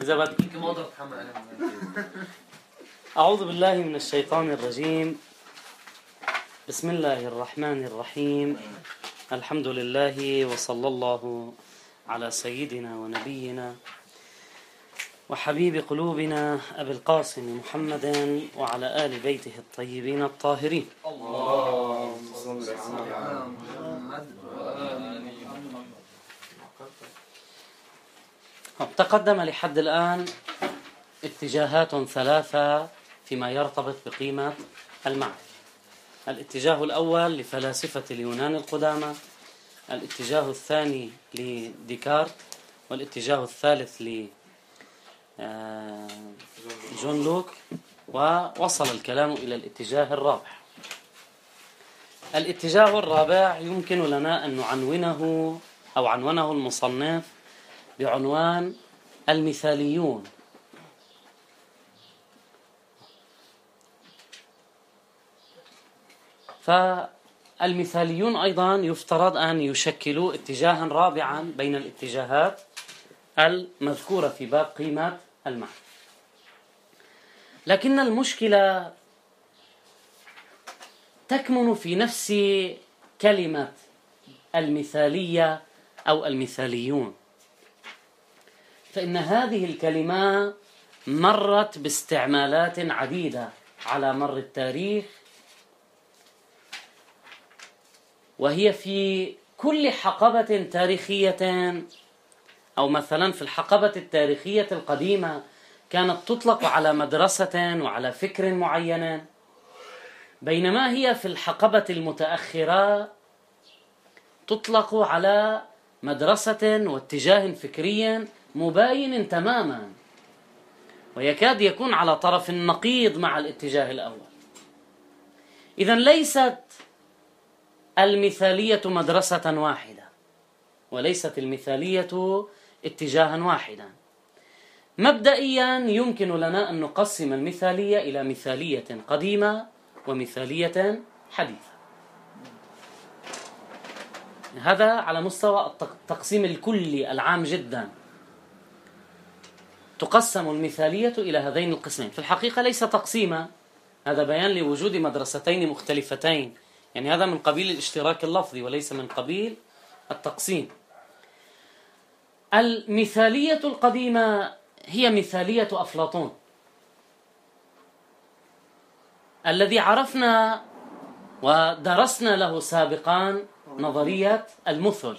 إذا بدك. أعوذ بالله من الشيطان الرجيم. بسم الله الرحمن الرحيم. الحمد لله وصلى الله على سيدنا ونبينا وحبيب قلوبنا أبي القاسم محمد وعلى آل بيته الطيبين الطاهرين. اللهم صل على محمد. تقدم لحد الآن اتجاهات ثلاثة فيما يرتبط بقيمة المعرفة. الاتجاه الأول لفلاسفة اليونان القدامى، الاتجاه الثاني لديكارت، والاتجاه الثالث جون لوك، ووصل الكلام إلى الاتجاه الرابع. الاتجاه الرابع يمكن لنا أن نعنونه أو عنونه المصنف بعنوان المثاليون. فالمثاليون أيضا يفترض أن يشكلوا اتجاها رابعا بين الاتجاهات المذكورة في باب قيمة المعرفة. لكن المشكلة تكمن في نفس كلمة المثالية أو المثاليون، فإن هذه الكلمة مرت باستعمالات عديدة على مر التاريخ، وهي في كل حقبة تاريخية، أو مثلا في الحقبة التاريخية القديمة كانت تطلق على مدرسة وعلى فكر معين، بينما هي في الحقبة المتأخرة تطلق على مدرسة واتجاه فكري مباين تماما، ويكاد يكون على طرف النقيض مع الاتجاه الأول. إذن ليست المثالية مدرسة واحدة، وليست المثالية اتجاها واحدا. مبدئيا يمكن لنا أن نقسم المثالية إلى مثالية قديمة ومثالية حديثة. هذا على مستوى التقسيم الكلي العام جدا. تقسم المثالية إلى هذين القسمين. في الحقيقة ليس تقسيما، هذا بيان لوجود مدرستين مختلفتين، يعني هذا من قبيل الاشتراك اللفظي وليس من قبيل التقسيم. المثالية القديمة هي مثالية أفلاطون الذي عرفنا ودرسنا له سابقا نظرية المثل.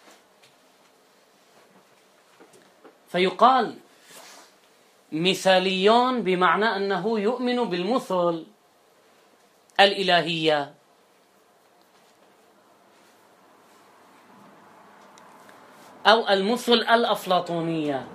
فيقال مثاليون بمعنى أنه يؤمن بالمثل الإلهية، أو المثل الأفلاطونية.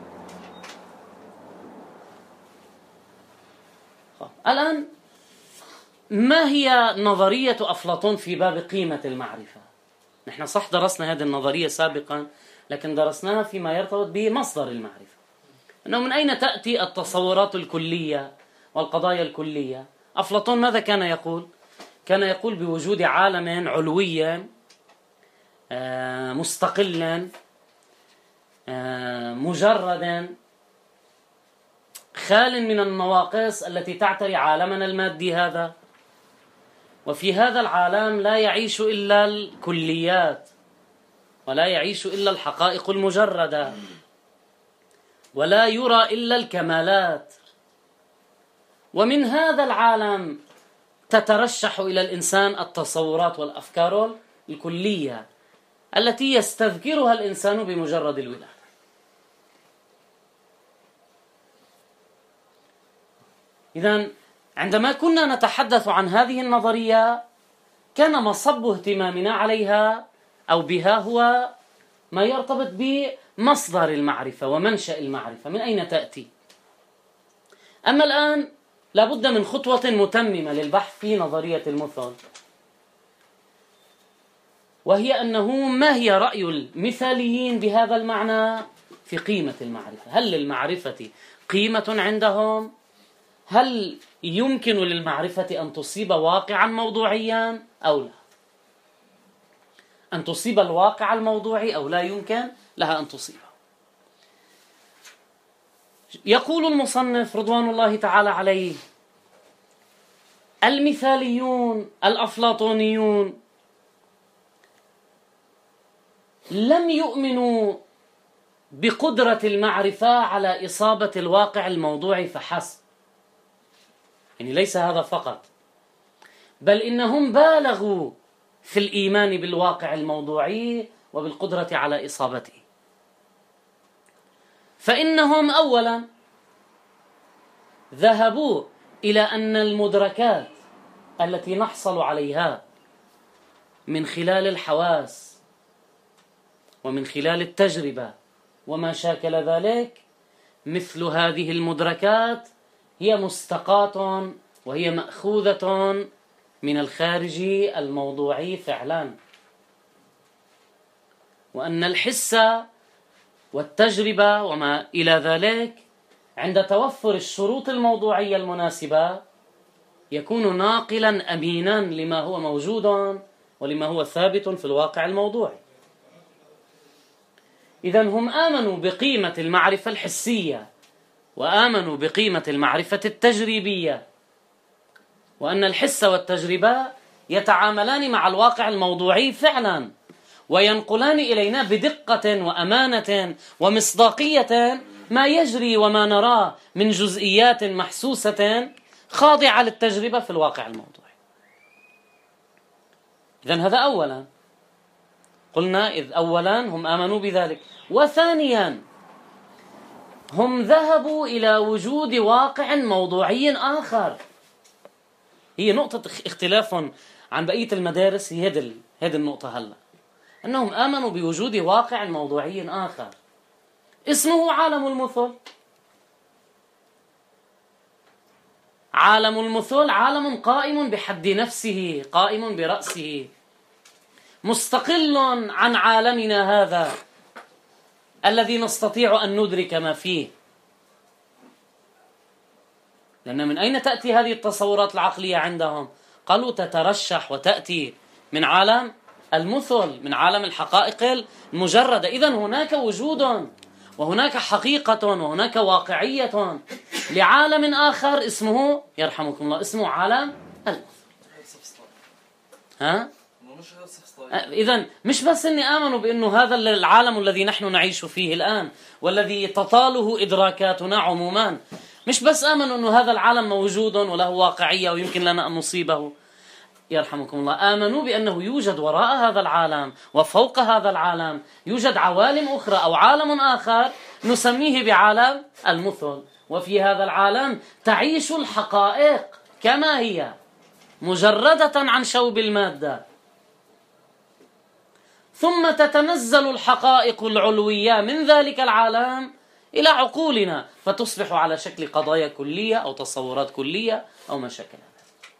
الآن ما هي نظرية أفلاطون في باب قيمة المعرفة؟ نحن صح درسنا هذه النظرية سابقا، لكن درسناها فيما يرتبط بمصدر المعرفة، أنه من أين تأتي التصورات الكلية والقضايا الكلية. أفلاطون ماذا كان يقول؟ كان يقول بوجود عالم علوي مستقلا مجردا خال من النواقص التي تعتري عالمنا المادي هذا، وفي هذا العالم لا يعيش إلا الكليات، ولا يعيش إلا الحقائق المجردة، ولا يرى إلا الكمالات، ومن هذا العالم تترشح إلى الإنسان التصورات والأفكار الكلية التي يستذكرها الإنسان بمجرد الولادة. إذن عندما كنا نتحدث عن هذه النظرية كان مصب اهتمامنا عليها أو بها هو ما يرتبط بمصدر المعرفة ومنشأ المعرفة، من أين تأتي. أما الآن لابد من خطوة متممة للبحث في نظرية المثل، وهي أنه ما هي رأي المثاليين بهذا المعنى في قيمة المعرفة؟ هل للمعرفة قيمة عندهم؟ هل يمكن للمعرفة أن تصيب واقعا موضوعيا أو لا؟ أن تصيب الواقع الموضوعي أو لا يمكن لها أن تصيبه. يقول المصنف رضوان الله تعالى عليه: المثاليون الأفلاطونيون لم يؤمنوا بقدرة المعرفة على إصابة الواقع الموضوعي فحسب، يعني ليس هذا فقط، بل إنهم بالغوا في الإيمان بالواقع الموضوعي وبالقدرة على إصابته. فإنهم أولا ذهبوا إلى أن المدركات التي نحصل عليها من خلال الحواس ومن خلال التجربة وما شاكل ذلك، مثل هذه المدركات هي مستقاة وهي مأخوذة من الخارج الموضوعي فعلا، وأن الحس والتجربة وما إلى ذلك عند توفر الشروط الموضوعية المناسبة يكون ناقلا أمينا لما هو موجود ولما هو ثابت في الواقع الموضوعي. إذن هم آمنوا بقيمة المعرفة الحسية وآمنوا بقيمة المعرفة التجريبية، وأن الحس والتجربة يتعاملان مع الواقع الموضوعي فعلا وينقلان إلينا بدقة وأمانة ومصداقية ما يجري وما نراه من جزئيات محسوسة خاضعة للتجربة في الواقع الموضوعي. إذن هذا أولا، قلنا إذ أولا هم آمنوا بذلك. وثانيا هم ذهبوا إلى وجود واقع موضوعي آخر. هي نقطة اختلاف عن بقية المدارس، هي هذه النقطة هلأ، أنهم آمنوا بوجود واقع موضوعي آخر اسمه عالم المثل. عالم المثل عالم قائم بحد نفسه، قائم برأسه، مستقل عن عالمنا هذا الذي نستطيع أن ندرك ما فيه. لأن من أين تأتي هذه التصورات العقلية عندهم؟ قالوا تترشح وتأتي من عالم المثل، من عالم الحقائق المجردة. إذن هناك وجود وهناك حقيقة وهناك واقعية لعالم آخر اسمه، يرحمكم الله، اسمه عالم المثل. إذن مش بس إني آمنوا بأنه هذا العالم الذي نحن نعيش فيه الآن والذي تطاله إدراكاتنا عموما، مش بس آمنوا أنه هذا العالم موجود وله واقعية ويمكن لنا أن نصيبه، يرحمكم الله، آمنوا بأنه يوجد وراء هذا العالم وفوق هذا العالم يوجد عوالم أخرى أو عالم آخر نسميه بعالم المثل. وفي هذا العالم تعيش الحقائق كما هي مجردة عن شوب المادة، ثم تتنزل الحقائق العلوية من ذلك العالم إلى عقولنا فتصبح على شكل قضايا كلية أو تصورات كلية أو ما شكل هذا.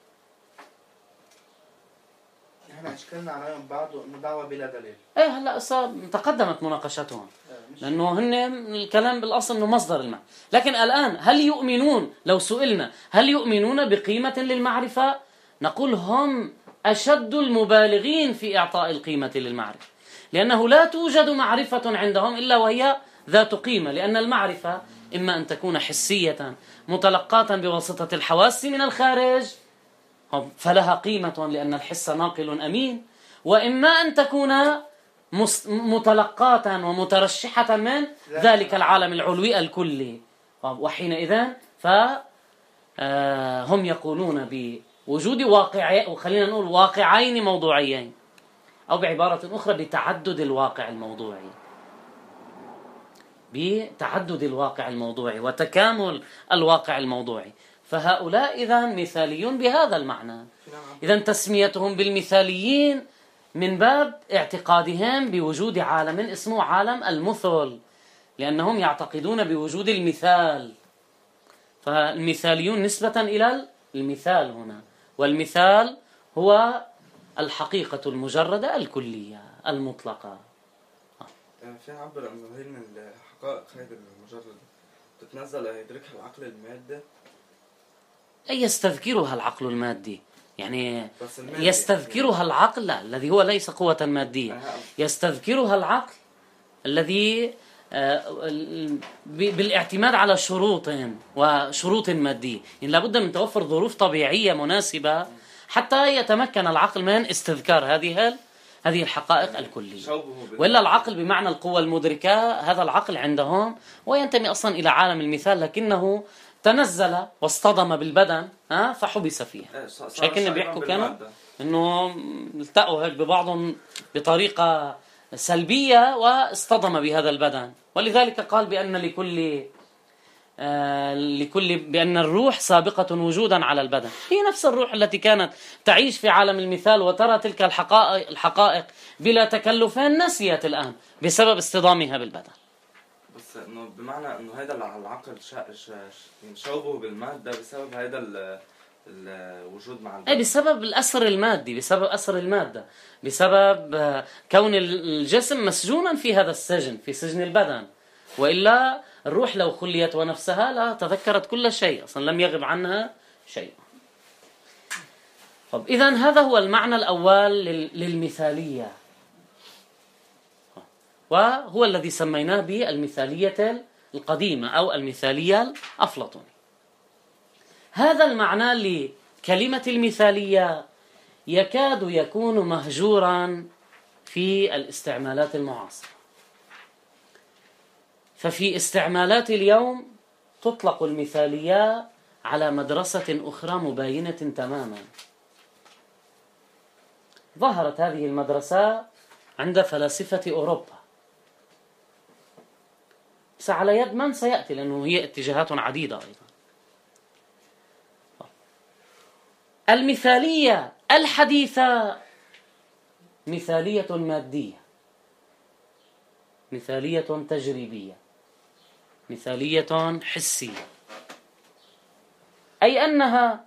احنا اشكلنا عليهم بعض انه دعوة بلا دليل. هلا تقدمت مناقشتهم، لأنه هن الكلام بالأصل أنه مصدر المعنى. لكن الآن هل يؤمنون، لو سئلنا هل يؤمنون بقيمة للمعرفة، نقول هم أشد المبالغين في إعطاء القيمة للمعرفة، لأنه لا توجد معرفة عندهم إلا وهي ذات قيمة. لأن المعرفة إما أن تكون حسية متلقاة بواسطة الحواس من الخارج فلها قيمة لأن الحس ناقل أمين، وإما أن تكون متلقاة ومترشحة من ذلك العالم العلوي الكلي، وحينئذ فهم يقولون بوجود واقع، وخلينا نقول واقعين موضوعيين، أو بعبارة أخرى بتعدد الواقع الموضوعي، بتعدد الواقع الموضوعي وتكامل الواقع الموضوعي. فهؤلاء إذن مثاليون بهذا المعنى. إذن تسميتهم بالمثاليين من باب اعتقادهم بوجود عالم اسمه عالم المثل، لأنهم يعتقدون بوجود المثال. فالمثاليون نسبة إلى المثال هنا، والمثال هو الحقيقة المجردة الكلية المطلقة. في عبر أن هي من الحقائق هذه المجردة تتنزل يدركها العقل المادي، أي يستذكرها العقل المادي، يعني يستذكرها العقل الذي هو ليس قوة مادية، يستذكرها العقل الذي بالاعتماد على شروطين وشروط مادية. يعني لابد من توفر ظروف طبيعية مناسبة حتى يتمكن العقل من استذكار هذه الحقائق الكلية. وإلا العقل بمعنى القوة المدركة، هذا العقل عندهم وينتمي أصلا إلى عالم المثال، لكنه تنزل واصطدم بالبدن فحبس فيها. مش هيك إنه بيحكوا كانوا إنه التقوا هيك ببعضهم بطريقة سلبية واصطدم بهذا البدن، ولذلك قال بأن بأن الروح سابقة وجودا على البدن. هي نفس الروح التي كانت تعيش في عالم المثال وترى تلك الحقائق بلا تكلف، نسيت الآن بسبب اصطدامها بالبدن. بس انه بمعنى انه هذا العقل شوبه بالمادة بسبب هذا الوجود مع البدن. بسبب الأثر المادي، بسبب أثر المادة، بسبب كون الجسم مسجونا في هذا السجن، في سجن البدن. وإلا الروح لو خليت ونفسها لا تذكرت كل شيء، أصلا لم يغب عنها شيء. طب إذن هذا هو المعنى الأول للمثالية، وهو الذي سميناه بالمثالية القديمة أو المثالية الأفلاطونية. هذا المعنى لكلمة المثالية يكاد يكون مهجورا في الاستعمالات المعاصرة. ففي استعمالات اليوم تطلق المثالية على مدرسة أخرى مباينة تماما. ظهرت هذه المدرسة عند فلاسفة أوروبا، بس على يد من سيأتي، لأنه هي اتجاهات عديدة أيضا. المثالية الحديثة مثالية مادية، مثالية تجريبية، مثالية حسية، أي أنها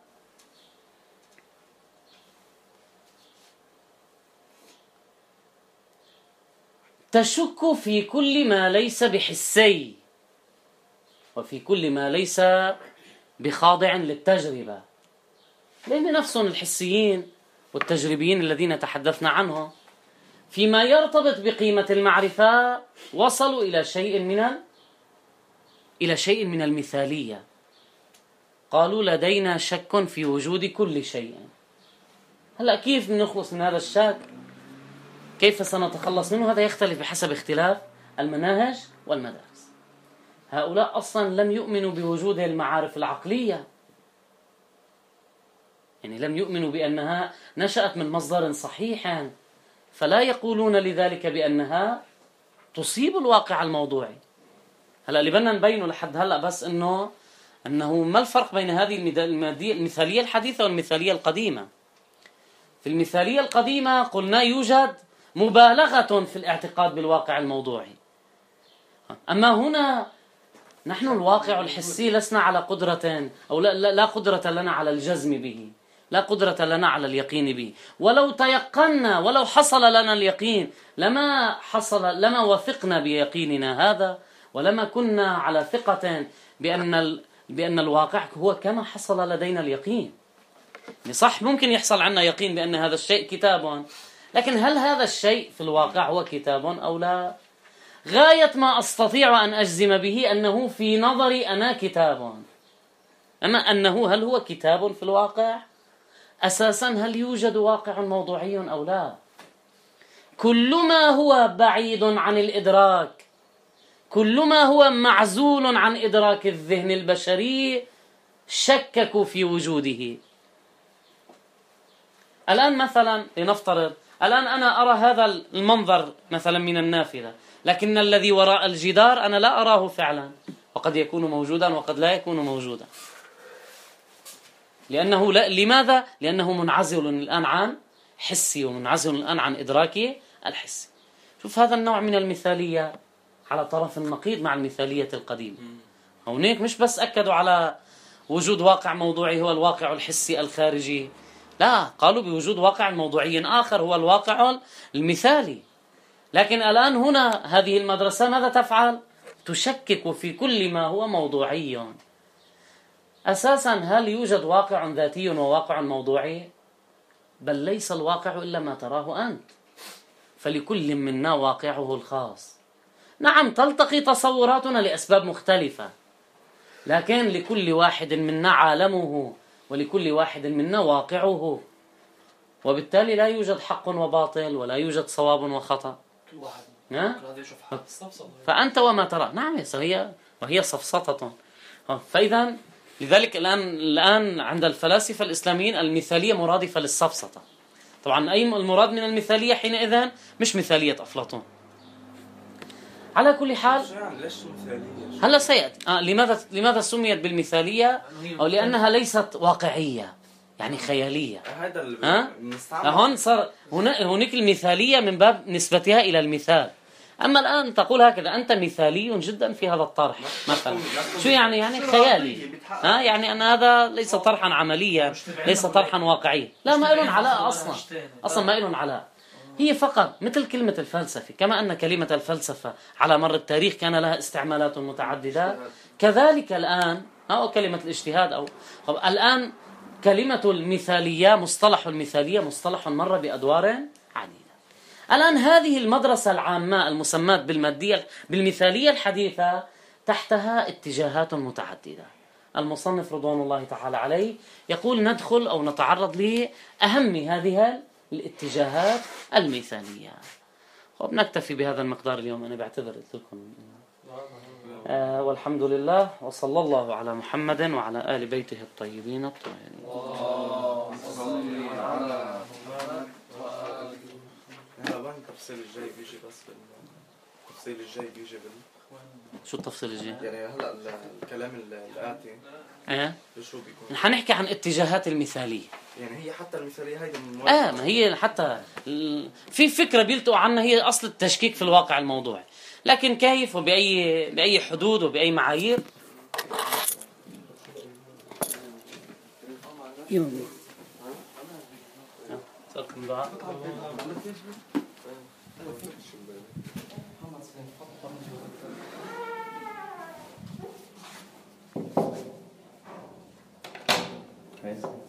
تشك في كل ما ليس بحسي وفي كل ما ليس بخاضع للتجربة. لأن نفسهم الحسيين والتجريبيين الذين تحدثنا عنهم فيما يرتبط بقيمة المعرفة وصلوا إلى شيء من المثالية. قالوا لدينا شك في وجود كل شيء. هلأ كيف نخلص من هذا الشك؟ كيف سنتخلص منه؟ هذا يختلف بحسب اختلاف المناهج والمدارس. هؤلاء أصلا لم يؤمنوا بوجود المعارف العقلية، يعني لم يؤمنوا بأنها نشأت من مصدر صحيح، فلا يقولون لذلك بأنها تصيب الواقع الموضوعي. هلأ اللي بدنا نبينه لحد هلأ بس أنه ما الفرق بين هذه المثالية الحديثة والمثالية القديمة. في المثالية القديمة قلنا يوجد مبالغة في الاعتقاد بالواقع الموضوعي، أما هنا نحن الواقع الحسي لسنا على قدرة أو لا قدرة لنا على الجزم به، لا قدرة لنا على اليقين به. ولو تيقنا، ولو حصل لنا اليقين لما وثقنا بيقيننا هذا، ولما كنا على ثقة بأن الواقع هو كما حصل لدينا اليقين. صح، ممكن يحصل عنا يقين بأن هذا الشيء كتاب، لكن هل هذا الشيء في الواقع هو كتاب أو لا؟ غاية ما أستطيع أن أجزم به أنه في نظري أنا كتاب، أما أنه هل هو كتاب في الواقع؟ أساسا هل يوجد واقع موضوعي أو لا؟ كل ما هو بعيد عن الإدراك، كل ما هو معزول عن إدراك الذهن البشري شككوا في وجوده. الآن مثلا لنفترض الآن أنا أرى هذا المنظر مثلا من النافذة، لكن الذي وراء الجدار أنا لا أراه فعلا، وقد يكون موجودا وقد لا يكون موجودا. لماذا؟ لأنه منعزل الآن عن حسي، ومنعزل الآن عن إدراكي الحسي. شوف هذا النوع من المثالية على طرف النقيض مع المثالية القديمة. هونيك مش بس أكدوا على وجود واقع موضوعي هو الواقع الحسي الخارجي، لا، قالوا بوجود واقع موضوعي آخر هو الواقع المثالي. لكن الآن هنا هذه المدرسة ماذا تفعل؟ تشكك في كل ما هو موضوعي. أساسا هل يوجد واقع ذاتي وواقع موضوعي؟ بل ليس الواقع إلا ما تراه أنت، فلكل منا واقعه الخاص. نعم تلتقي تصوراتنا لأسباب مختلفة، لكن لكل واحد منا عالمه ولكل واحد منا واقعه، وبالتالي لا يوجد حق وباطل ولا يوجد صواب وخطأ. فأنت وما ترى. نعم وهي سفسطة. فإذا لذلك الآن عند الفلاسفة الإسلاميين المثالية مرادفة للسفسطة. طبعا أي المراد من المثالية حينئذ مش مثالية أفلاطون. على كل حال ليش مثالية؟ هلا سيأتي. لماذا سميت بالمثالية؟ أو لأنها ليست واقعية، يعني خيالية. هذا اللي هون صار هناك المثالية من باب نسبتها إلى المثال. أما الآن تقول هكذا أنت مثالي جدا في هذا الطرح مثلا، شو يعني خيالي. يعني أن هذا ليس طرحا عمليا، ليس طرحا واقعيا. لا، ما إلهم علاء أصلا ما إلهم علاء. هي فقط مثل كلمة الفلسفة، كما أن كلمة الفلسفة على مر التاريخ كان لها استعمالات متعددة، كذلك الآن أو كلمة الاجتهاد الآن كلمة المثالية، مصطلح المثالية مصطلح مر بأدوار عديدة. الآن هذه المدرسة العامة المسماة بالمثالية الحديثة تحتها اتجاهات متعددة. المصنف رضوان الله تعالى عليه يقول ندخل أو نتعرض لأهم هذه الاتجاهات المثالية. نكتفي بهذا المقدار اليوم. أنا بعتذر قلت لكم والحمد لله، وصلى الله على محمد وعلى آل بيته الطيبين الطاهرين. التفصيل الجاي بيجي التفصيل الجاي بيجي شو التفصيل الجاي؟ يعني هلا الكلام الآتي شو بيكون؟ حنحكي عن اتجاهات المثالية. يعني هي حتى المثالية هيدا من ما هي حتى في فكرة بيلتقوا عنها، هي أصل التشكيك في الواقع الموضوعي، لكن كيف وبأي حدود وبأي معايير Nice.